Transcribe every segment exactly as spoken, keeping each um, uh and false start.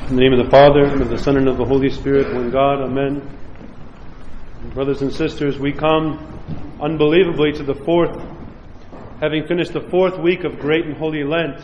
In the name of the Father, and of the Son, and of the Holy Spirit, one God, Amen. Brothers and sisters, we come unbelievably to the fourth, having finished the fourth week of Great and Holy Lent.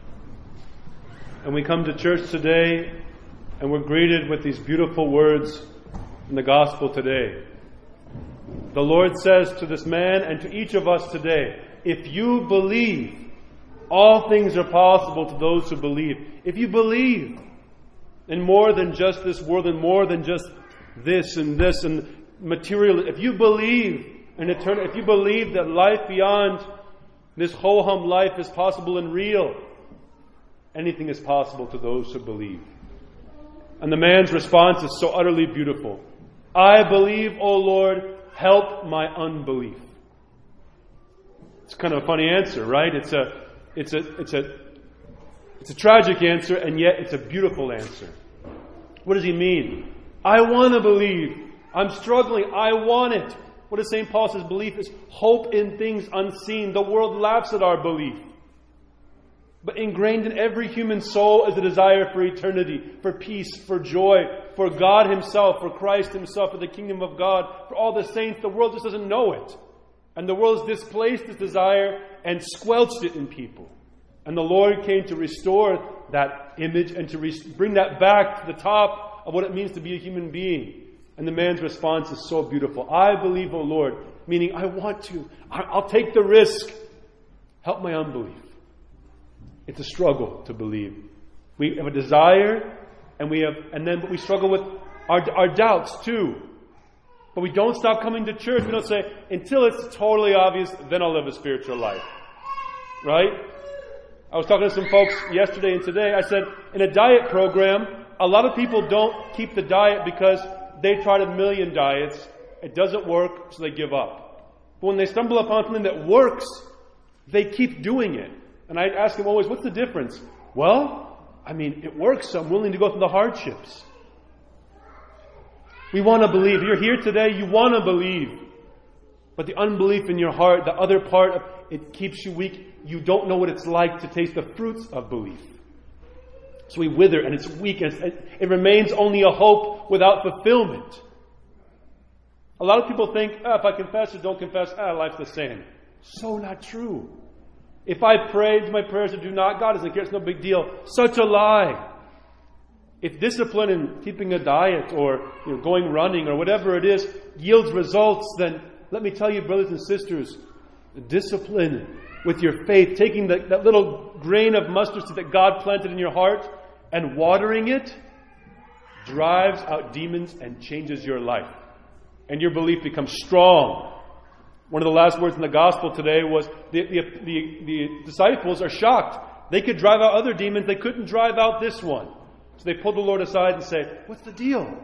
And we come to church today, and we're greeted with these beautiful words in the Gospel today. The Lord says to this man and to each of us today, if you believe, all things are possible to those who believe. If you believe in more than just this world, and more than just this and this and material, if you believe in eternity, if you believe that life beyond this ho-hum life is possible and real, anything is possible to those who believe. And the man's response is so utterly beautiful. I believe, O Lord, help my unbelief. It's kind of a funny answer, right? It's a, it's a, it's a, it's a tragic answer, and yet it's a beautiful answer. What does he mean? I want to believe. I'm struggling. I want it. What does Saint Paul says? Belief is hope in things unseen. The world laughs at our belief. But ingrained in every human soul is a desire for eternity, for peace, for joy, for God Himself, for Christ Himself, for the kingdom of God, for all the saints. The world just doesn't know it. And the world has displaced this desire and squelched it in people. And the Lord came to restore that image and to re- bring that back to the top of what it means to be a human being. And the man's response is so beautiful. I believe, O Lord, meaning I want to. I- I'll take the risk. Help my unbelief. It's a struggle to believe. We have a desire, and we have, and then but we struggle with our, our doubts too. But we don't stop coming to church. We don't say, until it's totally obvious, then I'll live a spiritual life. Right? I was talking to some folks yesterday and today. I said, in a diet program, a lot of people don't keep the diet because they tried a million diets. It doesn't work, so they give up. But when they stumble upon something that works, they keep doing it. And I ask them always, what's the difference? Well, I mean, it works, so I'm willing to go through the hardships. We want to believe. You're here today, you want to believe. But the unbelief in your heart, the other part of it keeps you weak. You don't know what it's like to taste the fruits of belief. So we wither, and it's weak, and it's, it remains only a hope without fulfillment. A lot of people think, ah, if I confess or don't confess, ah, life's the same. So not true. If I pray, do my prayers or do not, God doesn't care, it's no big deal. Such a lie. If discipline in keeping a diet or you know, going running or whatever it is yields results, then let me tell you, brothers and sisters, discipline with your faith, taking the, that little grain of mustard seed that God planted in your heart and watering it, drives out demons and changes your life. And your belief becomes strong. One of the last words in the gospel today was the, the, the, the disciples are shocked. They could drive out other demons. They couldn't drive out this one. So they pull the Lord aside and say, what's the deal?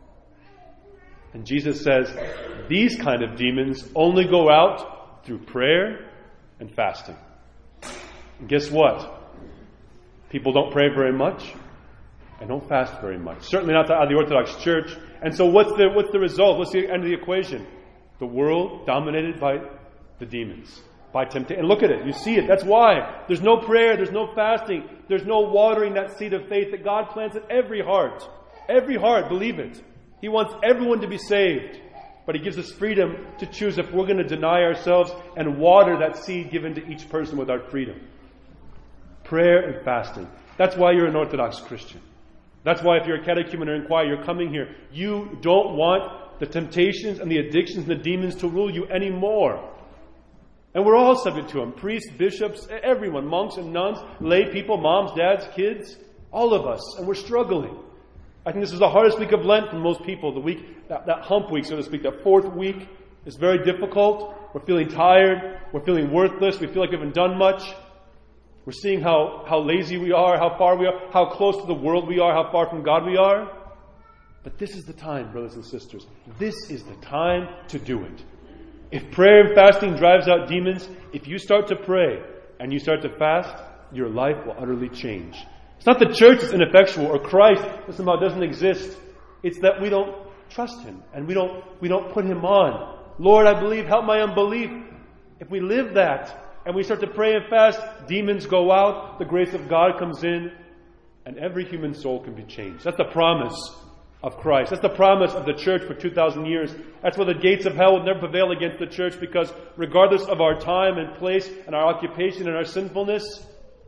And Jesus says, these kind of demons only go out through prayer and fasting. And guess what? People don't pray very much and don't fast very much. Certainly not out of the Orthodox Church. And so what's the what's the result? What's the end of the equation? The world dominated by the demons, by temptation. And look at it. You see it. That's why. There's no prayer. There's no fasting. There's no watering that seed of faith that God plants in every heart. Every heart. Believe it. He wants everyone to be saved. But He gives us freedom to choose if we're going to deny ourselves and water that seed given to each person with our freedom. Prayer and fasting. That's why you're an Orthodox Christian. That's why if you're a catechumen or inquirer, you're coming here. You don't want the temptations and the addictions and the demons to rule you anymore. And we're all subject to them. Priests, bishops, everyone. Monks and nuns, lay people, moms, dads, kids. All of us. And we're struggling. I think this is the hardest week of Lent for most people. The week, that, that hump week, so to speak, that fourth week is very difficult. We're feeling tired. We're feeling worthless. We feel like we haven't done much. We're seeing how, how lazy we are, how far we are, how close to the world we are, how far from God we are. But this is the time, brothers and sisters. This is the time to do it. If prayer and fasting drives out demons, if you start to pray and you start to fast, your life will utterly change. It's not the church that's ineffectual or Christ that somehow doesn't exist. It's that we don't trust Him and we don't we don't put Him on. Lord, I believe, help my unbelief. If we live that and we start to pray and fast, demons go out, the grace of God comes in, and every human soul can be changed. That's the promise of Christ. That's the promise of the church for two thousand years. That's why the gates of hell will never prevail against the church, because regardless of our time and place and our occupation and our sinfulness,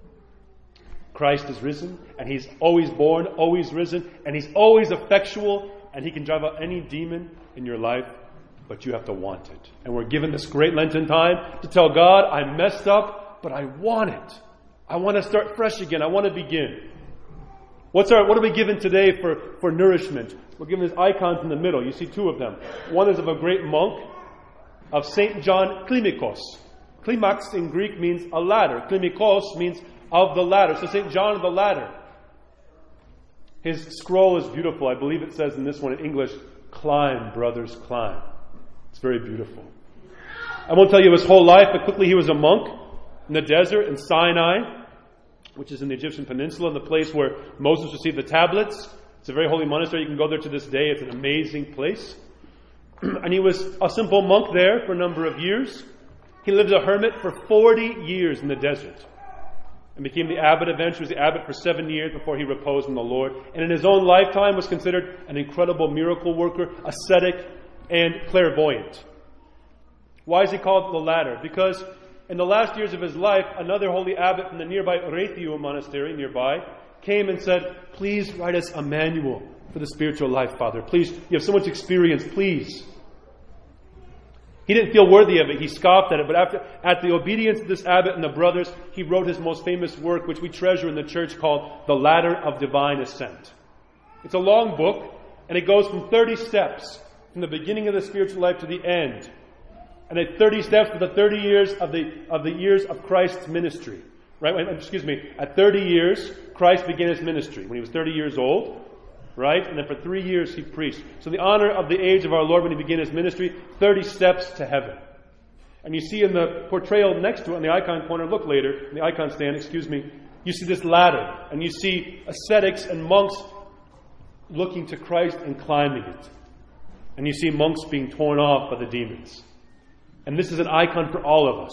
Christ is risen, and He's always born, always risen, and He's always effectual, and He can drive out any demon in your life, but you have to want it. And we're given this great Lenten time to tell God, I messed up, but I want it. I want to start fresh again. I want to begin. What's our, what are we given today for, for nourishment? We're given these icons in the middle. You see two of them. One is of a great monk, of Saint John Climacus. Climax in Greek means a ladder. Climacus means of the ladder. So Saint John of the ladder. His scroll is beautiful. I believe it says in this one in English, climb, brothers, climb. It's very beautiful. I won't tell you his whole life, but quickly he was a monk in the desert in Sinai, which is in the Egyptian peninsula, the place where Moses received the tablets. It's a very holy monastery. You can go there to this day. It's an amazing place. And he was a simple monk there for a number of years. He lived as a hermit for forty years in the desert and became the abbot eventually. He was the abbot for seven years before he reposed in the Lord. And in his own lifetime was considered an incredible miracle worker, ascetic, and clairvoyant. Why is he called the latter? Because in the last years of his life, another holy abbot from the nearby Retheu monastery nearby came and said, please write us a manual for the spiritual life, Father. Please, you have so much experience, please. He didn't feel worthy of it. He scoffed at it. But after, at the obedience of this abbot and the brothers, he wrote his most famous work, which we treasure in the church, called The Ladder of Divine Ascent. It's a long book, and it goes from thirty steps, from the beginning of the spiritual life to the end. And at thirty steps for the thirty years of the of the years of Christ's ministry. Right? Excuse me. At thirty years, Christ began his ministry when he was thirty years old. Right? And then for three years he preached. So the honor of the age of our Lord when he began his ministry, thirty steps to heaven. And you see in the portrayal next to it, in the icon corner, look later, in the icon stand, excuse me, you see this ladder. And you see ascetics and monks looking to Christ and climbing it. And you see monks being torn off by the demons. And this is an icon for all of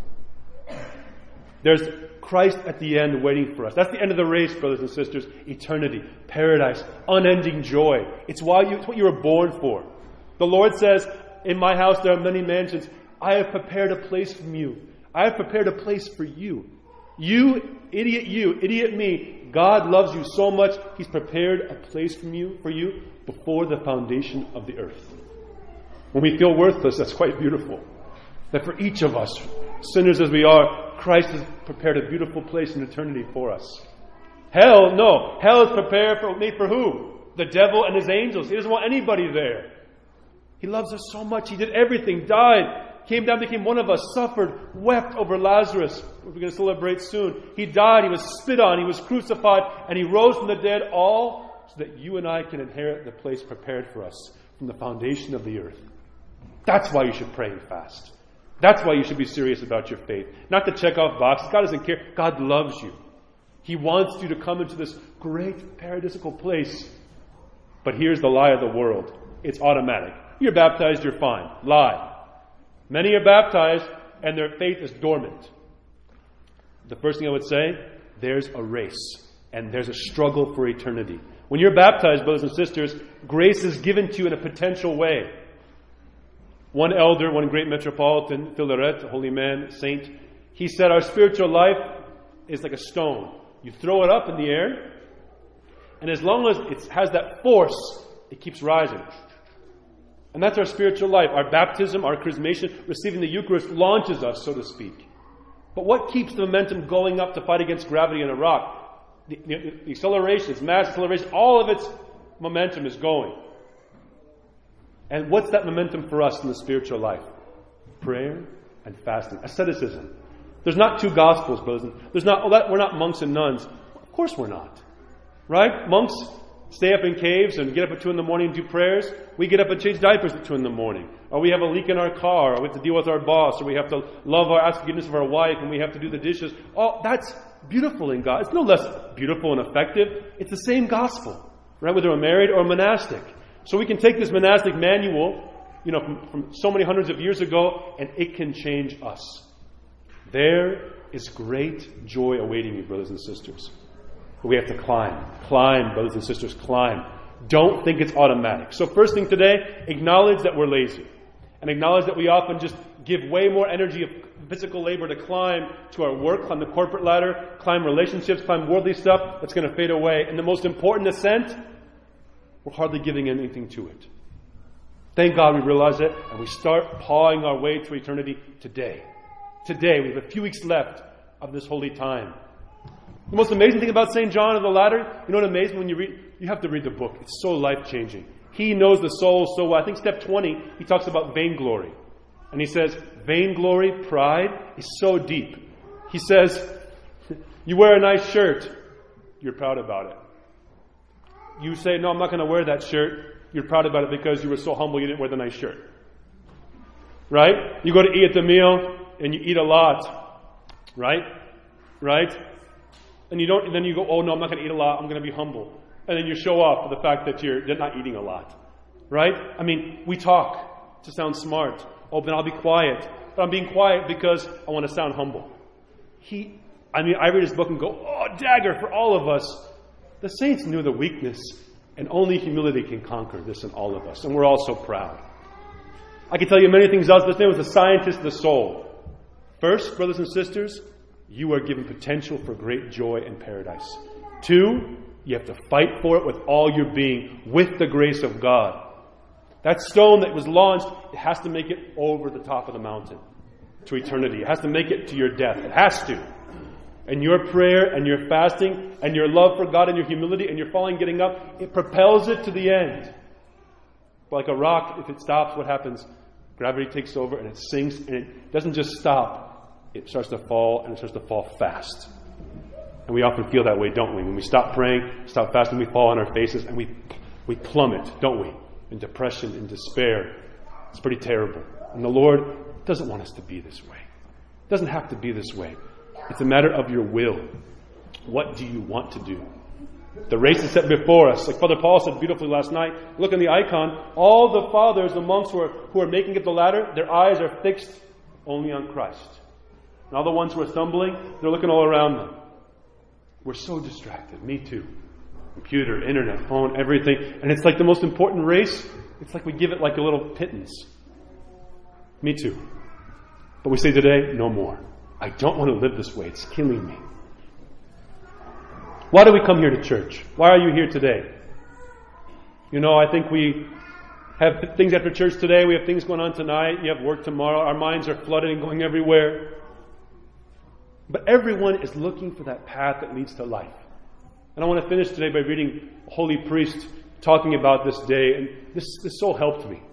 us. There's Christ at the end waiting for us. That's the end of the race, brothers and sisters. Eternity, paradise, unending joy. It's why you, it's what you were born for. The Lord says, in my house there are many mansions. I have prepared a place for you. I have prepared a place for you. You, idiot you, idiot me. God loves you so much, He's prepared a place for you, for you before the foundation of the earth. When we feel worthless, that's quite beautiful. That for each of us, sinners as we are, Christ has prepared a beautiful place in eternity for us. Hell, no. Hell is prepared for made for who? The devil and his angels. He doesn't want anybody there. He loves us so much. He did everything, died, came down, became one of us, suffered, wept over Lazarus, which we're going to celebrate soon. He died, he was spit on, he was crucified, and he rose from the dead, all so that you and I can inherit the place prepared for us from the foundation of the earth. That's why you should pray and fast. That's why you should be serious about your faith. Not to check off boxes. God doesn't care. God loves you. He wants you to come into this great paradisical place. But here's the lie of the world. It's automatic. You're baptized, you're fine. Lie. Many are baptized and their faith is dormant. The first thing I would say, there's a race and there's a struggle for eternity. When you're baptized, brothers and sisters, grace is given to you in a potential way. One elder, one great metropolitan, Philaret, a holy man, saint, he said our spiritual life is like a stone. You throw it up in the air, and as long as it has that force, it keeps rising. And that's our spiritual life. Our baptism, our chrismation, receiving the Eucharist launches us, so to speak. But what keeps the momentum going up to fight against gravity in a rock? The, the, the acceleration, its mass acceleration, all of its momentum is going. And what's that momentum for us in the spiritual life? Prayer and fasting. Asceticism. There's not two gospels, brothers. There's not, oh, that, we're not monks and nuns. Of course we're not. Right? Monks stay up in caves and get up at two in the morning and do prayers. We get up and change diapers at two in the morning. Or we have a leak in our car, or we have to deal with our boss, or we have to love or ask forgiveness of our wife, and we have to do the dishes. Oh, that's beautiful in God. It's no less beautiful and effective. It's the same gospel. Right? Whether we're married or monastic. So we can take this monastic manual, you know, from, from so many hundreds of years ago, and it can change us. There is great joy awaiting you, brothers and sisters. But we have to climb. Climb, brothers and sisters, climb. Don't think it's automatic. So first thing today, acknowledge that we're lazy. And acknowledge that we often just give way more energy of physical labor to climb to our work, climb the corporate ladder, climb relationships, climb worldly stuff that's going to fade away. And the most important ascent, we're hardly giving anything to it. Thank God we realize it, and we start pawing our way to eternity today. Today, we have a few weeks left of this holy time. The most amazing thing about Saint John of the Ladder, you know what amazing when you read, you have to read the book. It's so life-changing. He knows the soul so well. I think step twenty, he talks about vainglory. And he says, vainglory, pride, is so deep. He says, you wear a nice shirt, you're proud about it. You say, no, I'm not going to wear that shirt. You're proud about it because you were so humble you didn't wear the nice shirt. Right? You go to eat at the meal and you eat a lot. Right? Right? And you don't, and then you go, oh no, I'm not going to eat a lot. I'm going to be humble. And then you show off for the fact that you're, you're not eating a lot. Right? I mean, we talk to sound smart. Oh, then I'll be quiet. But I'm being quiet because I want to sound humble. He, I mean, I read his book and go, oh, dagger for all of us. The saints knew the weakness, and only humility can conquer this in all of us. And we're all so proud. I can tell you many things else. This man was a scientist of the soul. First, brothers and sisters, you are given potential for great joy in paradise. Two, you have to fight for it with all your being, with the grace of God. That stone that was launched, it has to make it over the top of the mountain to eternity. It has to make it to your death. It has to. And your prayer and your fasting and your love for God and your humility and your falling, getting up, it propels it to the end. But like a rock, if it stops, what happens? Gravity takes over and it sinks, and it doesn't just stop. It starts to fall, and it starts to fall fast. And we often feel that way, don't we? When we stop praying, stop fasting, we fall on our faces and we we plummet, don't we? In depression, in despair. It's pretty terrible. And the Lord doesn't want us to be this way. It doesn't have to be this way. It's a matter of your will. What do you want to do? The race is set before us. Like Father Paul said beautifully last night, look in the icon. All the fathers, the monks who are, who are making it the ladder, their eyes are fixed only on Christ. And all the ones who are stumbling, they're looking all around them. We're so distracted. Me too. Computer, internet, phone, everything. And it's like the most important race. It's like we give it like a little pittance. Me too. But we say today, no more. I don't want to live this way. It's killing me. Why do we come here to church? Why are you here today? You know, I think we have things after church today. We have things going on tonight. You have work tomorrow. Our minds are flooded and going everywhere. But everyone is looking for that path that leads to life. And I want to finish today by reading a holy priest talking about this day. And this, this so helped me.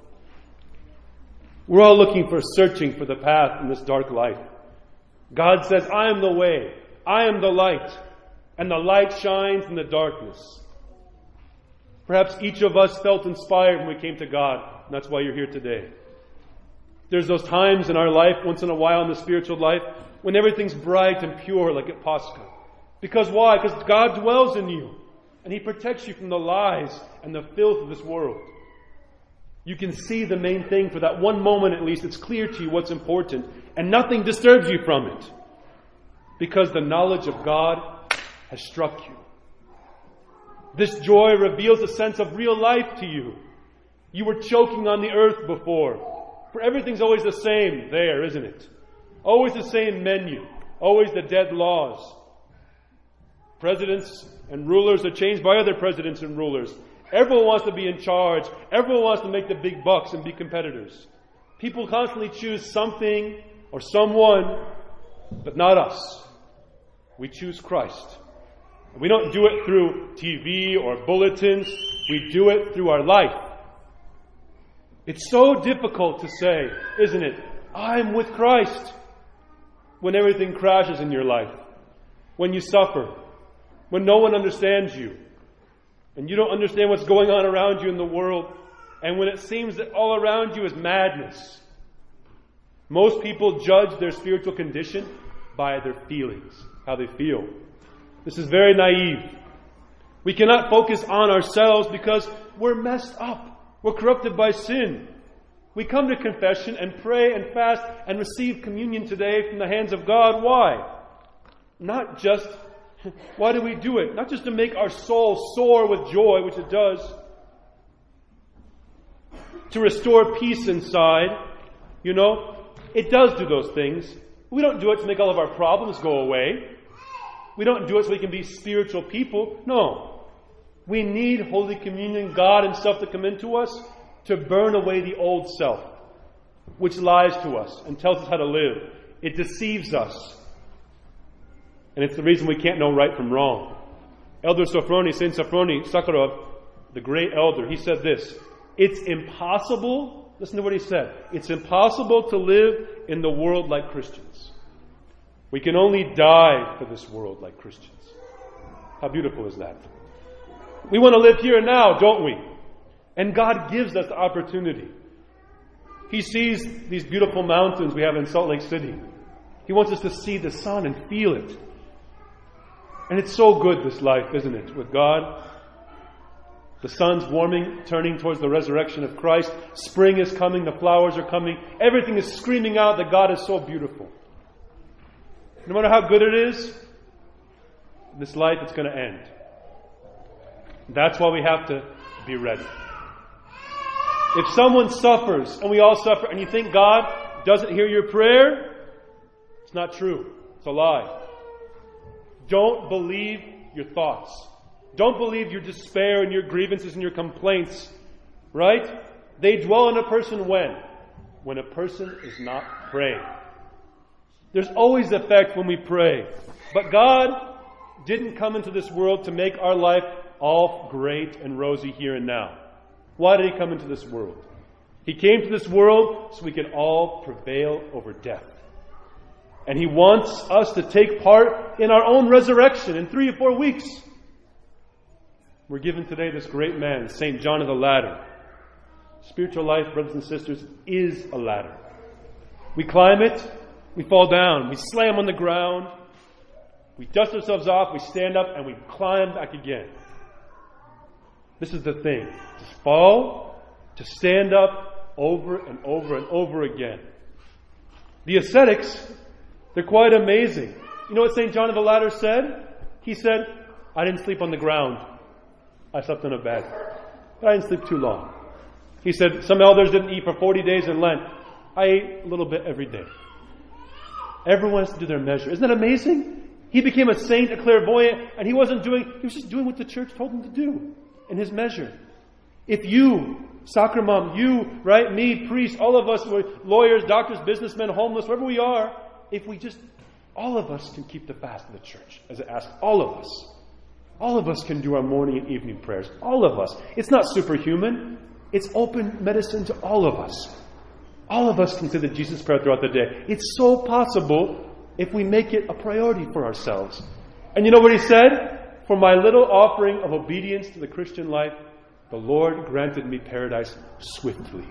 We're all looking for, searching for the path in this dark life. God says, I am the way. I am the light. And the light shines in the darkness. Perhaps each of us felt inspired when we came to God. And that's why you're here today. There's those times in our life, once in a while in the spiritual life, when everything's bright and pure like at Pascha. Because why? Because God dwells in you. And He protects you from the lies and the filth of this world. You can see the main thing for that one moment at least. It's clear to you what's important. And nothing disturbs you from it. Because the knowledge of God has struck you. This joy reveals a sense of real life to you. You were choking on the earth before. For everything's always the same there, isn't it? Always the same menu. Always the dead laws. Presidents and rulers are changed by other presidents and rulers. Everyone wants to be in charge. Everyone wants to make the big bucks and be competitors. People constantly choose something or someone, but not us. We choose Christ. And we don't do it through T V or bulletins. We do it through our life. It's so difficult to say, isn't it? I'm with Christ. When everything crashes in your life. When you suffer. When no one understands you. And you don't understand what's going on around you in the world. And when it seems that all around you is madness. Most people judge their spiritual condition by their feelings. How they feel. This is very naive. We cannot focus on ourselves because we're messed up. We're corrupted by sin. We come to confession and pray and fast and receive communion today from the hands of God. Why? Not just Why do we do it? Not just to make our soul soar with joy, which it does, to restore peace inside. You know, it does do those things. We don't do it to make all of our problems go away. We don't do it so we can be spiritual people. No. We need Holy Communion, God Himself to come into us to burn away the old self, which lies to us and tells us how to live. It deceives us. And it's the reason we can't know right from wrong. Elder Sophrony, Saint Sophrony Sakharov, the great elder, he said this: it's impossible, listen to what he said, it's impossible to live in the world like Christians. We can only die for this world like Christians. How beautiful is that? We want to live here and now, don't we? And God gives us the opportunity. He sees these beautiful mountains we have in Salt Lake City. He wants us to see the sun and feel it. And it's so good, this life, isn't it, with God? The sun's warming, turning towards the resurrection of Christ. Spring is coming, the flowers are coming. Everything is screaming out that God is so beautiful. No matter how good it is, this life, it's going to end. That's why we have to be ready. If someone suffers, and we all suffer, and you think God doesn't hear your prayer, it's not true. It's a lie. Don't believe your thoughts. Don't believe your despair and your grievances and your complaints. Right? They dwell in a person when? When a person is not praying. There's always effect when we pray. But God didn't come into this world to make our life all great and rosy here and now. Why did He come into this world? He came to this world so we could all prevail over death. And He wants us to take part in our own resurrection in three or four weeks. We're given today this great man, Saint John of the Ladder. Spiritual life, brothers and sisters, is a ladder. We climb it, we fall down, we slam on the ground, we dust ourselves off, we stand up, and we climb back again. This is the thing. To fall, to stand up over and over and over again. The ascetics, they're quite amazing. You know what Saint John of the Ladder said? He said, I didn't sleep on the ground. I slept in a bed. But I didn't sleep too long. He said, some elders didn't eat for forty days in Lent. I ate a little bit every day. Everyone has to do their measure. Isn't that amazing? He became a saint, a clairvoyant, and he wasn't doing, he was just doing what the church told him to do in his measure. If you, soccer mom, you, right, me, priests, all of us, lawyers, doctors, businessmen, homeless, wherever we are, if we just, all of us can keep the fast of the church, as it asks, all of us. All of us can do our morning and evening prayers. All of us. It's not superhuman. It's open medicine to all of us. All of us can say the Jesus prayer throughout the day. It's so possible if we make it a priority for ourselves. And you know what he said? For my little offering of obedience to the Christian life, the Lord granted me paradise swiftly.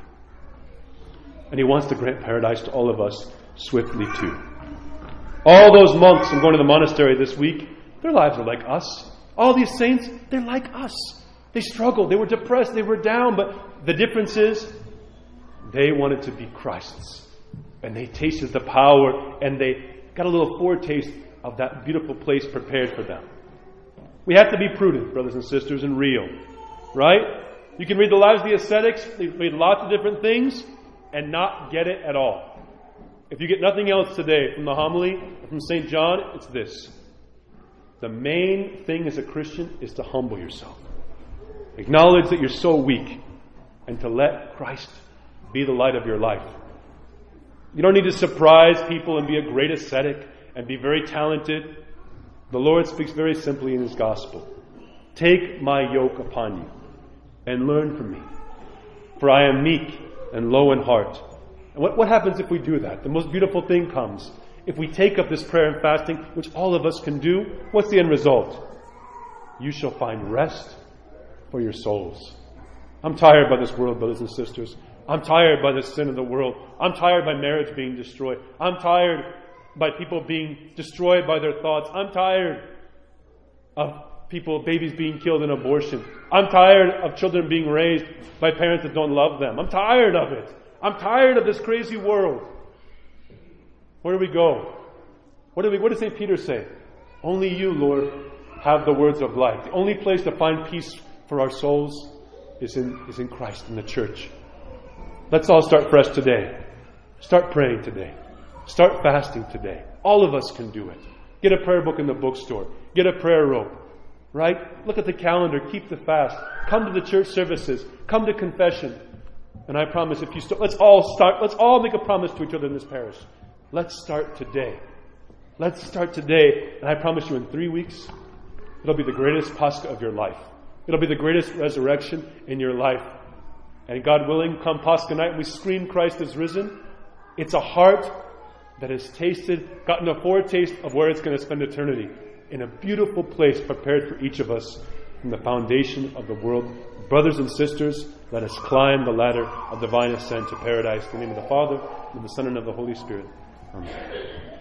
And He wants to grant paradise to all of us swiftly too. All those monks, I'm going to the monastery this week, their lives are like us. All these saints, they're like us. They struggled, they were depressed, they were down, but the difference is they wanted to be Christ's. And they tasted the power, and they got a little foretaste of that beautiful place prepared for them. We have to be prudent, brothers and sisters, and real. Right? You can read the lives of the ascetics, they read lots of different things, and not get it at all. If you get nothing else today from the homily, from Saint John, it's this. The main thing as a Christian is to humble yourself. Acknowledge that you're so weak, and to let Christ be the light of your life. You don't need to surprise people and be a great ascetic and be very talented. The Lord speaks very simply in His gospel. Take my yoke upon you and learn from me. For I am meek and low in heart. And what, what happens if we do that? The most beautiful thing comes. If we take up this prayer and fasting, which all of us can do, what's the end result? You shall find rest for your souls. I'm tired by this world, brothers and sisters. I'm tired by the sin of the world. I'm tired by marriage being destroyed. I'm tired by people being destroyed by their thoughts. I'm tired of people, babies being killed in abortion. I'm tired of children being raised by parents that don't love them. I'm tired of it. I'm tired of this crazy world. Where do we go? What do we, what does Saint Peter say? Only you, Lord, have the words of life. The only place to find peace for our souls is in, is in Christ, in the church. Let's all start fresh today. Start praying today. Start fasting today. All of us can do it. Get a prayer book in the bookstore. Get a prayer rope. Right? Look at the calendar. Keep the fast. Come to the church services. Come to confession. And I promise if you start, let's all start, let's all make a promise to each other in this parish. Let's start today. Let's start today. And I promise you in three weeks, it'll be the greatest Pascha of your life. It'll be the greatest resurrection in your life. And God willing, come Pascha night, we scream Christ is risen. It's a heart that has tasted, gotten a foretaste of where it's going to spend eternity. In a beautiful place prepared for each of us from the foundation of the world. Brothers and sisters, let us climb the ladder of divine ascent to paradise. In the name of the Father, and of the Son, and of the Holy Spirit. Amen.